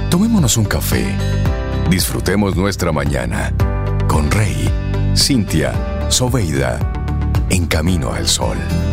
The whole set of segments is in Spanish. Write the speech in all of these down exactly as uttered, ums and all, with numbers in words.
Tomémonos un café. Disfrutemos nuestra mañana con Rey, Cintia, Soveida, en Camino al Sol.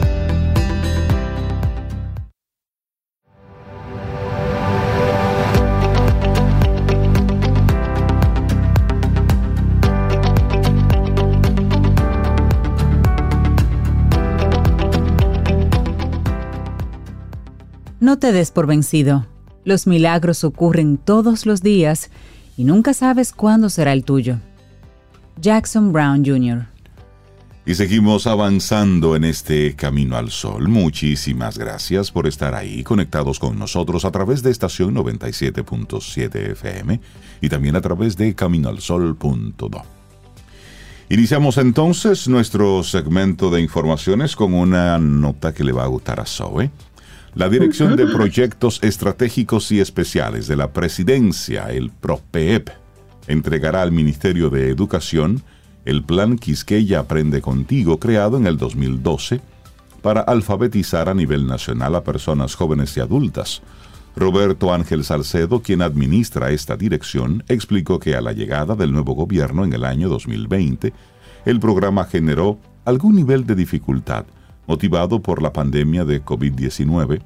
No te des por vencido. Los milagros ocurren todos los días y nunca sabes cuándo será el tuyo. Jackson Brown junior Y seguimos avanzando en este Camino al Sol. Muchísimas gracias por estar ahí conectados con nosotros a través de estación noventa y siete punto siete F M y también a través de camino al sol punto do. Iniciamos entonces nuestro segmento de informaciones con una nota que le va a gustar a Zoe. La Dirección de Proyectos Estratégicos y Especiales de la Presidencia, el PROPEEP, entregará al Ministerio de Educación el Plan Quisqueya Aprende Contigo, creado en el dos mil doce, para alfabetizar a nivel nacional a personas jóvenes y adultas. Roberto Ángel Salcedo, quien administra esta dirección, explicó que a la llegada del nuevo gobierno en el año dos mil veinte, el programa generó algún nivel de dificultad, motivado por la pandemia de COVID diecinueve,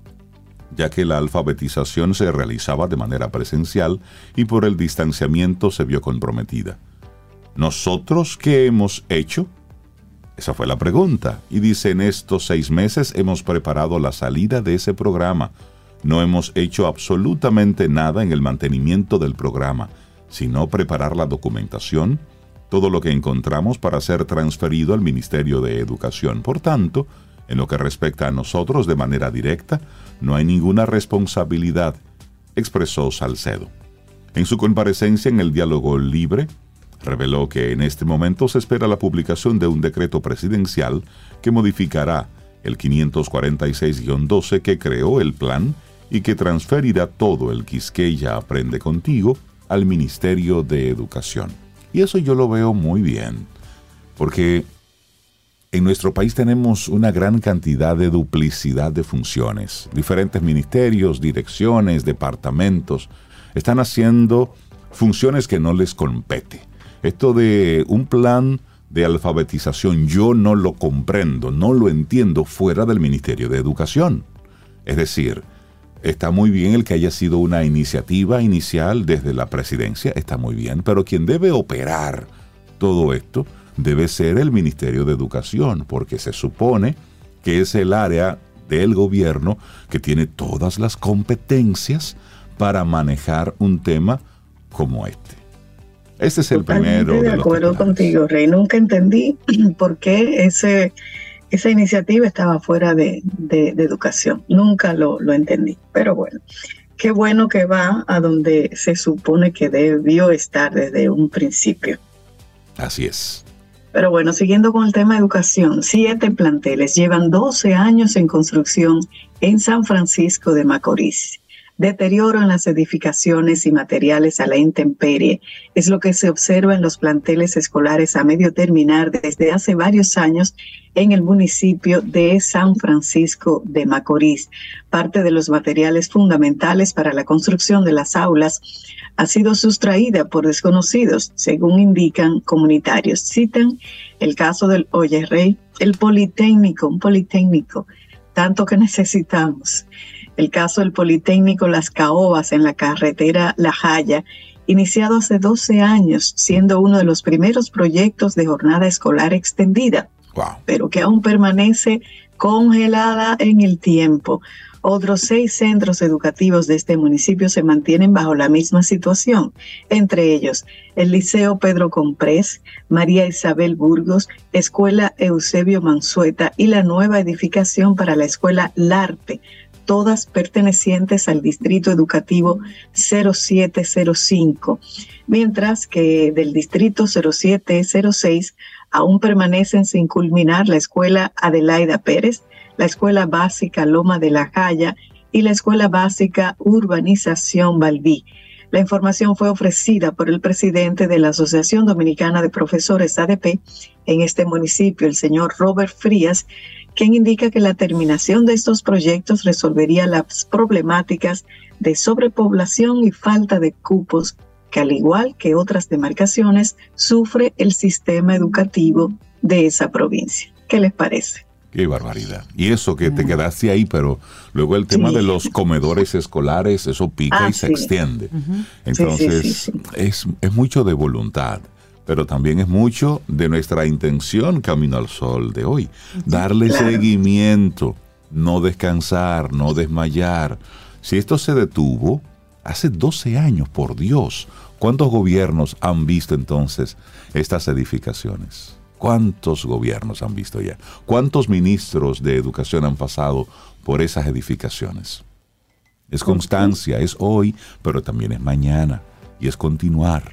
ya que la alfabetización se realizaba de manera presencial y por el distanciamiento se vio comprometida. ¿Nosotros qué hemos hecho? Esa fue la pregunta. Y dice, en estos seis meses hemos preparado la salida de ese programa. No hemos hecho absolutamente nada en el mantenimiento del programa, sino preparar la documentación, todo lo que encontramos para ser transferido al Ministerio de Educación. Por tanto, en lo que respecta a nosotros de manera directa, no hay ninguna responsabilidad, expresó Salcedo. En su comparecencia en el Diálogo Libre, reveló que en este momento se espera la publicación de un decreto presidencial que modificará el quinientos cuarenta y seis guión doce que creó el plan y que transferirá todo el Quisqueya Aprende Contigo al Ministerio de Educación. Y eso yo lo veo muy bien, porque en nuestro país tenemos una gran cantidad de duplicidad de funciones. Diferentes ministerios, direcciones, departamentos están haciendo funciones que no les compete. Esto de un plan de alfabetización yo no lo comprendo, no lo entiendo fuera del Ministerio de Educación. Es decir, está muy bien el que haya sido una iniciativa inicial desde la presidencia, está muy bien, pero quien debe operar todo esto debe ser el Ministerio de Educación, porque se supone que es el área del gobierno que tiene todas las competencias para manejar un tema como este. Este es el Totalmente primero. De, de acuerdo contigo, Rey. Nunca entendí por qué ese, esa iniciativa estaba fuera de, de, de educación. Nunca lo, lo entendí. Pero bueno, qué bueno que va a donde se supone que debió estar desde un principio. Así es. Pero bueno, siguiendo con el tema de educación, siete planteles llevan doce años en construcción en San Francisco de Macorís. Deterioro en las edificaciones y materiales a la intemperie es lo que se observa en los planteles escolares a medio terminar desde hace varios años en el municipio de San Francisco de Macorís. Parte de los materiales fundamentales para la construcción de las aulas ha sido sustraída por desconocidos, según indican comunitarios. Citan el caso del Oye Rey, el Politécnico, un Politécnico, tanto que necesitamos. El caso del Politécnico Las Caobas en la carretera La Jaya, iniciado hace doce años, siendo uno de los primeros proyectos de jornada escolar extendida, wow, pero que aún permanece congelada en el tiempo. Otros seis centros educativos de este municipio se mantienen bajo la misma situación, entre ellos el Liceo Pedro Comprés, María Isabel Burgos, Escuela Eusebio Mansueta y la nueva edificación para la Escuela Larte, todas pertenecientes al Distrito Educativo cero siete cero cinco, mientras que del Distrito cero siete cero seis aún permanecen sin culminar la Escuela Adelaida Pérez, la Escuela Básica Loma de la Jaya y la Escuela Básica Urbanización Balbí. La información fue ofrecida por el presidente de la Asociación Dominicana de Profesores A D P en este municipio, el señor Robert Frías, quien indica que la terminación de estos proyectos resolvería las problemáticas de sobrepoblación y falta de cupos que, al igual que otras demarcaciones, sufre el sistema educativo de esa provincia. ¿Qué les parece? Qué barbaridad. Y eso que te quedaste ahí, pero luego el tema sí. de los comedores escolares, eso pica ah, y se sí. extiende. Uh-huh. Entonces, sí, sí, sí, sí. Es, es mucho de voluntad, pero también es mucho de nuestra intención Camino al Sol de hoy. Darle claro. seguimiento, no descansar, no desmayar. Si esto se detuvo hace doce años, por Dios, ¿cuántos gobiernos han visto entonces estas edificaciones? ¿Cuántos gobiernos han visto ya? ¿Cuántos ministros de educación han pasado por esas edificaciones? Es constancia, es hoy, pero también es mañana y es continuar.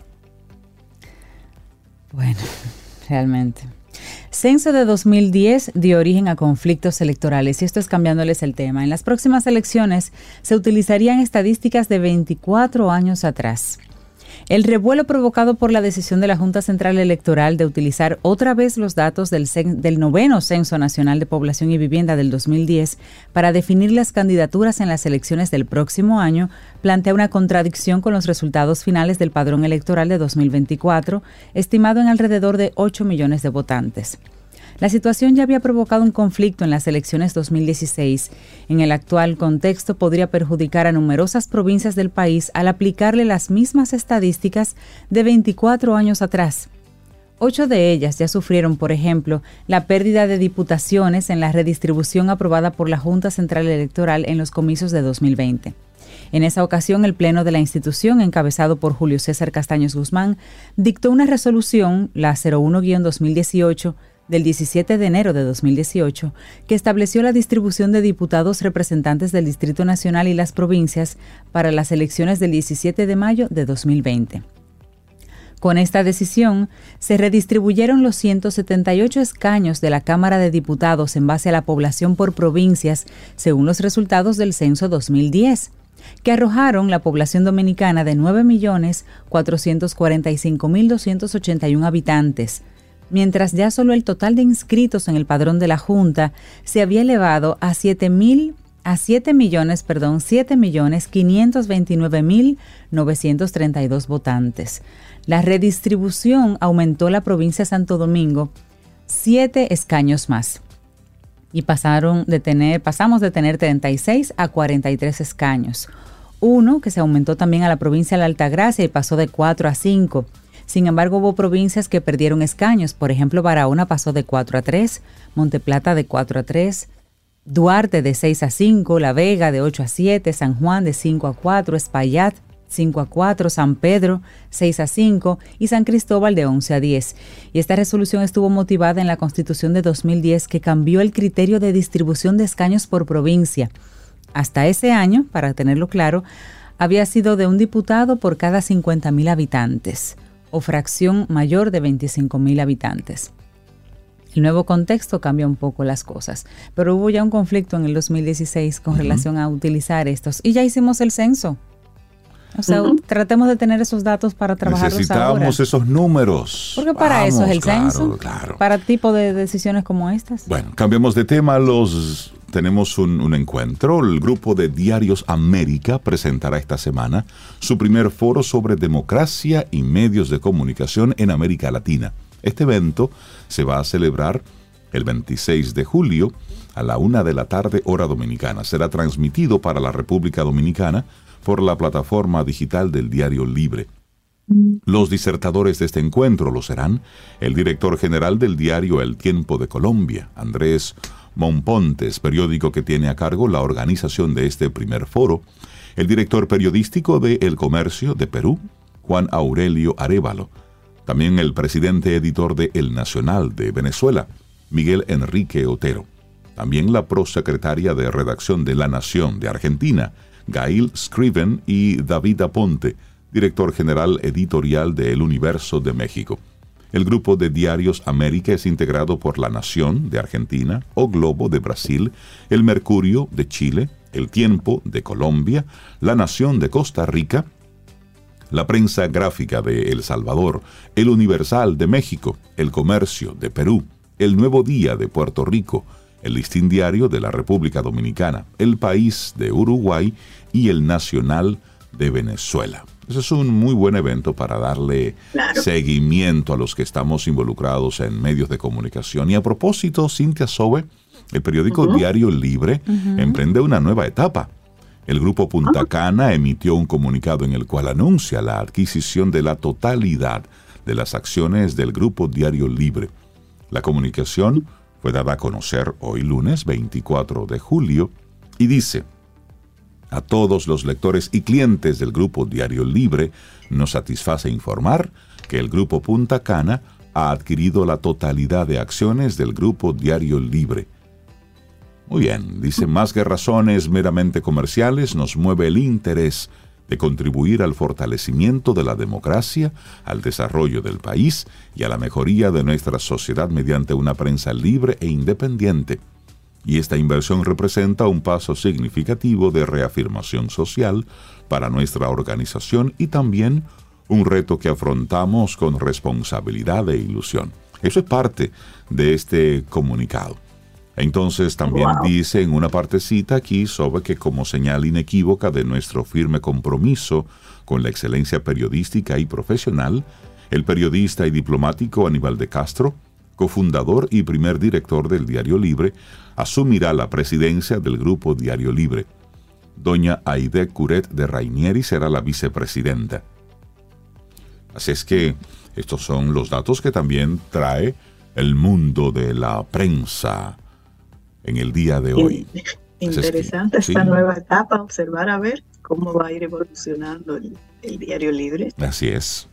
Bueno, realmente. Censo de dos mil diez dio origen a conflictos electorales y esto es cambiándoles el tema. En las próximas elecciones se utilizarían estadísticas de veinticuatro años atrás. El revuelo provocado por la decisión de la Junta Central Electoral de utilizar otra vez los datos del, cen- del noveno Censo Nacional de Población y Vivienda del dos mil diez para definir las candidaturas en las elecciones del próximo año plantea una contradicción con los resultados finales del padrón electoral de dos mil veinticuatro, estimado en alrededor de ocho millones de votantes. La situación ya había provocado un conflicto en las elecciones dos mil dieciséis. En el actual contexto podría perjudicar a numerosas provincias del país al aplicarle las mismas estadísticas de veinticuatro años atrás. Ocho de ellas ya sufrieron, por ejemplo, la pérdida de diputaciones en la redistribución aprobada por la Junta Central Electoral en los comicios de dos mil veinte. En esa ocasión, el Pleno de la institución, encabezado por Julio César Castaños Guzmán, dictó una resolución, la cero uno guión dos mil dieciocho, del diecisiete de enero de dos mil dieciocho, que estableció la distribución de diputados representantes del Distrito Nacional y las provincias para las elecciones del diecisiete de mayo de dos mil veinte. Con esta decisión, se redistribuyeron los ciento setenta y ocho escaños de la Cámara de Diputados en base a la población por provincias, según los resultados del Censo dos mil diez, que arrojaron la población dominicana de nueve millones cuatrocientos cuarenta y cinco mil doscientos ochenta y uno habitantes, mientras ya solo el total de inscritos en el padrón de la Junta se había elevado a siete mil a siete millones, perdón, siete millones quinientos veintinueve mil novecientos treinta y dos votantes. La redistribución aumentó la provincia de Santo Domingo siete escaños más y pasaron de tener, pasamos de tener treinta y seis a cuarenta y tres escaños. Uno que se aumentó también a la provincia de la Altagracia y pasó de cuatro a cinco. Sin embargo, hubo provincias que perdieron escaños. Por ejemplo, Barahona pasó de cuatro a tres, Monteplata de cuatro a tres, Duarte de seis a cinco, La Vega de ocho a siete, San Juan de cinco a cuatro, Espaillat cinco a cuatro, San Pedro seis a cinco y San Cristóbal de once a diez. Y esta resolución estuvo motivada en la Constitución de dos mil diez, que cambió el criterio de distribución de escaños por provincia. Hasta ese año, para tenerlo claro, había sido de un diputado por cada cincuenta mil habitantes, o fracción mayor de veinticinco mil habitantes. El nuevo contexto cambia un poco las cosas, pero hubo ya un conflicto en el dos mil dieciséis con uh-huh. relación a utilizar estos, y ya hicimos el censo. O sea, uh-huh. tratemos de tener esos datos para trabajarlos ahora. Necesitamos esos números. Porque para Vamos, eso es el claro, censo, claro. para tipo de decisiones como estas. Bueno, cambiamos de tema. Los tenemos un, un encuentro. El grupo de Diarios América presentará esta semana su primer foro sobre democracia y medios de comunicación en América Latina. Este evento se va a celebrar el veintiséis de julio a la una de la tarde, hora dominicana. Será transmitido para la República Dominicana por la plataforma digital del Diario Libre. Los disertadores de este encuentro lo serán el director general del diario El Tiempo de Colombia, Andrés Monpontes, periódico que tiene a cargo la organización de este primer foro, el director periodístico de El Comercio de Perú, Juan Aurelio Arévalo, también el presidente editor de El Nacional de Venezuela, Miguel Enrique Otero, también la prosecretaria de redacción de La Nación de Argentina, Gail Scriven, y David Aponte, director general editorial de El Universo de México. El grupo de Diarios América es integrado por La Nación de Argentina, O Globo de Brasil, El Mercurio de Chile, El Tiempo de Colombia, La Nación de Costa Rica, la Prensa Gráfica de El Salvador, El Universal de México, El Comercio de Perú, El Nuevo Día de Puerto Rico, El Listín Diario de la República Dominicana, El País de Uruguay y El Nacional de Venezuela. Ese es un muy buen evento para darle claro. seguimiento a los que estamos involucrados en medios de comunicación. Y a propósito, Cintia Sobe, el periódico uh-huh. Diario Libre uh-huh. emprende una nueva etapa. El Grupo Punta Cana emitió un comunicado en el cual anuncia la adquisición de la totalidad de las acciones del Grupo Diario Libre. La comunicación fue dada a conocer hoy lunes veinticuatro de julio y dice: a todos los lectores y clientes del Grupo Diario Libre nos satisface informar que el Grupo Punta Cana ha adquirido la totalidad de acciones del Grupo Diario Libre. Muy bien, dice, más que razones meramente comerciales, nos mueve el interés de contribuir al fortalecimiento de la democracia, al desarrollo del país y a la mejoría de nuestra sociedad mediante una prensa libre e independiente. Y esta inversión representa un paso significativo de reafirmación social para nuestra organización y también un reto que afrontamos con responsabilidad e ilusión. Eso es parte de este comunicado. Entonces también wow. dice en una partecita aquí sobre que como señal inequívoca de nuestro firme compromiso con la excelencia periodística y profesional, el periodista y diplomático Aníbal de Castro, cofundador y primer director del Diario Libre, asumirá la presidencia del Grupo Diario Libre. Doña Aide Curet de Rainieri será la vicepresidenta. Así es que estos son los datos que también trae el mundo de la prensa en el día de hoy. Interesante es que, esta sí. nueva etapa, observar a ver cómo va a ir evolucionando el, el Diario Libre. Así es.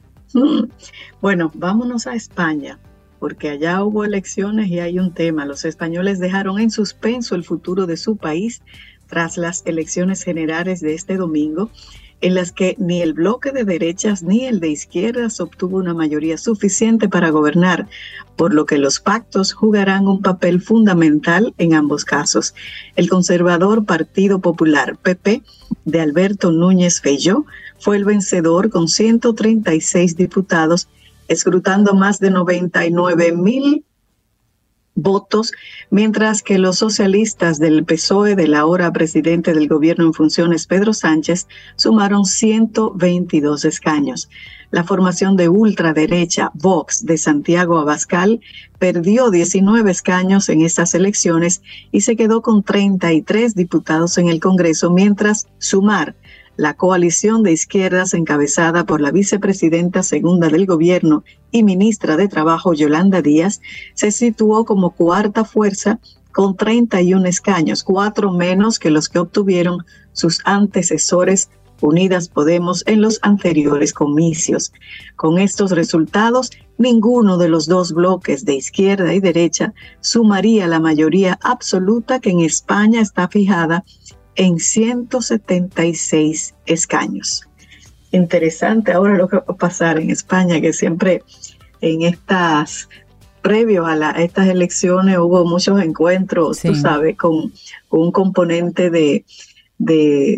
Bueno, vámonos a España, porque allá hubo elecciones y hay un tema. Los españoles dejaron en suspenso el futuro de su país tras las elecciones generales de este domingo, en las que ni el bloque de derechas ni el de izquierdas obtuvo una mayoría suficiente para gobernar, por lo que los pactos jugarán un papel fundamental en ambos casos. El conservador Partido Popular, P P, de Alberto Núñez Feijóo, fue el vencedor con ciento treinta y seis diputados, escrutando más de noventa y nueve mil votos, mientras que los socialistas del P S O E del ahora presidente del gobierno en funciones, Pedro Sánchez, sumaron ciento veintidós escaños. La formación de ultraderecha Vox de Santiago Abascal perdió diecinueve escaños en estas elecciones y se quedó con treinta y tres diputados en el Congreso, mientras Sumar, la coalición de izquierdas encabezada por la vicepresidenta segunda del gobierno y ministra de Trabajo, Yolanda Díaz, se situó como cuarta fuerza con treinta y un escaños, cuatro menos que los que obtuvieron sus antecesores Unidas Podemos en los anteriores comicios. Con estos resultados, ninguno de los dos bloques de izquierda y derecha sumaría la mayoría absoluta que en España está fijada en ciento setenta y seis escaños. Interesante ahora lo que va a pasar en España, que siempre en estas, previo a, la, a estas elecciones hubo muchos encuentros, sí. tú sabes, con, con un componente de, de,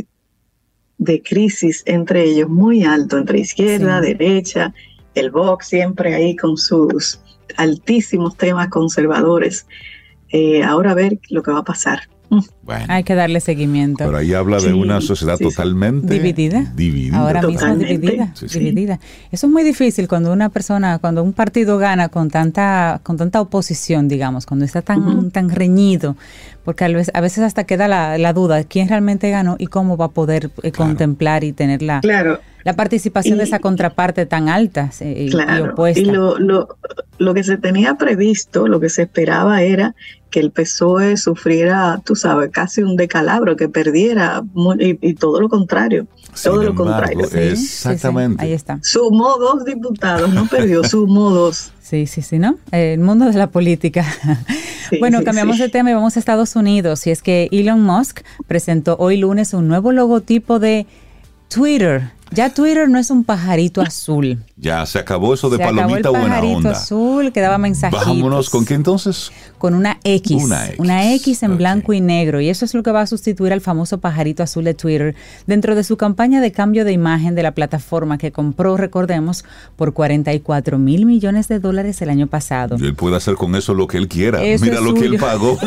de crisis entre ellos muy alto, entre izquierda, sí. derecha, el Vox siempre ahí con sus altísimos temas conservadores. Eh, ahora a ver lo que va a pasar. Bueno, hay que darle seguimiento. Pero ahí habla de sí, una sociedad sí, totalmente dividida. dividida Ahora totalmente. mismo dividida, sí, sí. dividida. Eso es muy difícil cuando una persona, cuando un partido gana con tanta, con tanta oposición, digamos, cuando está tan, uh-huh. tan reñido, porque a veces, a veces hasta queda la, la duda de quién realmente ganó y cómo va a poder eh, claro. contemplar y tener la, claro. la participación y, de esa contraparte tan alta eh, claro. y opuesta. Y lo, lo, lo que se tenía previsto, lo que se esperaba era que el P S O E sufriera, tú sabes, casi un decalabro, que perdiera, muy, y, y todo lo contrario, Sin todo embargo, lo contrario. Sí, exactamente. Sí, sí, ahí está. Sumó dos diputados, no perdió, sumó dos. Sí, sí, sí, ¿no? El mundo de la política. Sí, bueno, cambiamos sí. de tema y vamos a Estados Unidos, y es que Elon Musk presentó hoy lunes un nuevo logotipo de Twitter. Ya Twitter no es un pajarito azul. Ya se acabó eso de se palomita acabó el buena onda. azul que daba mensajitos. Vámonos, ¿con qué entonces? Con una X, Una X, una X en okay. blanco y negro. Y eso es lo que va a sustituir al famoso pajarito azul de Twitter dentro de su campaña de cambio de imagen de la plataforma que compró, recordemos, por cuarenta y cuatro mil millones de dólares el año pasado. Y él puede hacer con eso lo que él quiera. Eso Mira es lo suyo. que él pagó.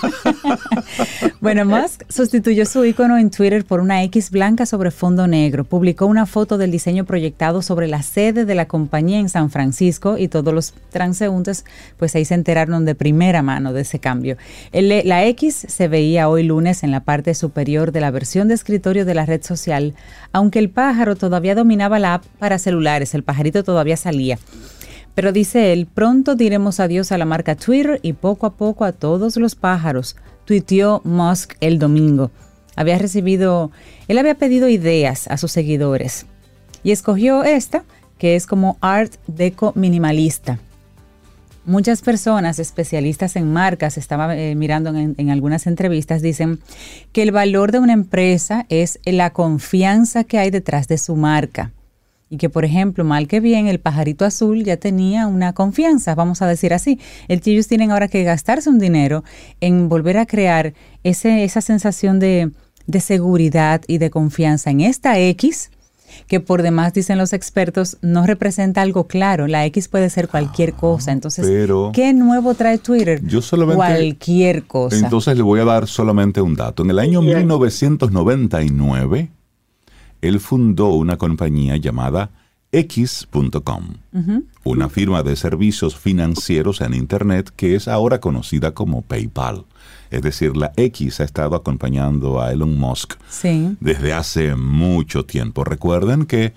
Bueno, Musk sustituyó su icono en Twitter por una X blanca sobre fondo negro. Publicó una foto del diseño proyectado sobre la sede de la compañía en San Francisco y todos los transeúntes pues ahí se enteraron de primera mano de ese cambio. El, la X se veía hoy lunes en la parte superior de la versión de escritorio de la red social, aunque el pájaro todavía dominaba la app para celulares, el pajarito todavía salía. Pero dice él, pronto diremos adiós a la marca Twitter y poco a poco a todos los pájaros, tuiteó Musk el domingo. Había recibido, él había pedido ideas a sus seguidores y escogió esta, que es como art deco minimalista. Muchas personas especialistas en marcas, estaba eh, mirando en, en algunas entrevistas, dicen que el valor de una empresa es la confianza que hay detrás de su marca. Y que, por ejemplo, mal que bien, el pajarito azul ya tenía una confianza, vamos a decir así. El que ellos tienen ahora que gastarse un dinero en volver a crear ese, esa sensación de, de seguridad y de confianza en esta X, que por demás, dicen los expertos, no representa algo claro. La X puede ser cualquier ah, cosa. Entonces, pero ¿qué nuevo trae Twitter? Yo solamente, cualquier cosa. Entonces le voy a dar solamente un dato. En el año yeah. mil novecientos noventa y nueve, él fundó una compañía llamada X punto com, uh-huh. una firma de servicios financieros en Internet que es ahora conocida como PayPal. Es decir, la X ha estado acompañando a Elon Musk sí. desde hace mucho tiempo. Recuerden que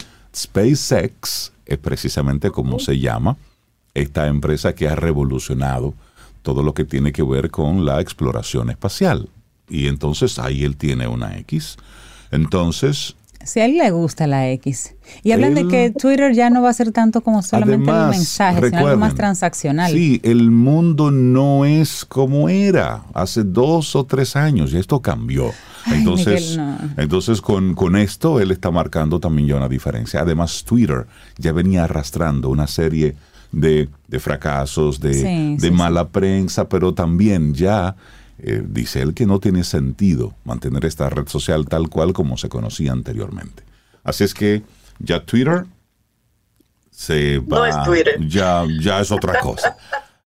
SpaceX es precisamente como se llama esta empresa que ha revolucionado todo lo que tiene que ver con la exploración espacial. Y entonces ahí él tiene una X. Entonces... Si a él le gusta la X. Y hablan él, de que Twitter ya no va a ser tanto como solamente además, el mensaje, sino algo más transaccional. Sí, el mundo no es como era hace dos o tres años, y esto cambió. Ay, entonces, Miguel, no. entonces con, con esto él está marcando también ya una diferencia. Además, Twitter ya venía arrastrando una serie de, de fracasos, de, sí, de sí, mala sí. prensa, pero también ya... Eh, dice él que no tiene sentido mantener esta red social tal cual como se conocía anteriormente. Así es que ya Twitter se va... No es Twitter. Ya, ya es otra cosa.